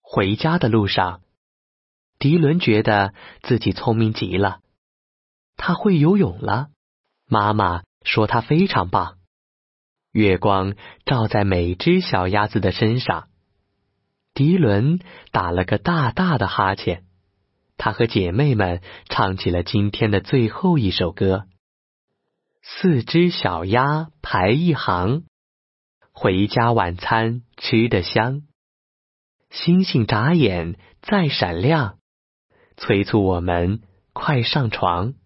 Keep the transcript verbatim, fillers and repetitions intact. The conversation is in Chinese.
回家的路上，迪伦觉得自己聪明极了，他会游泳了。妈妈说他非常棒。月光照在每只小鸭子的身上，迪伦打了个大大的哈欠。他和姐妹们唱起了今天的最后一首歌。四只小鸭排一行，回家晚餐吃得香。星星眨眼再闪亮，催促我们快上床。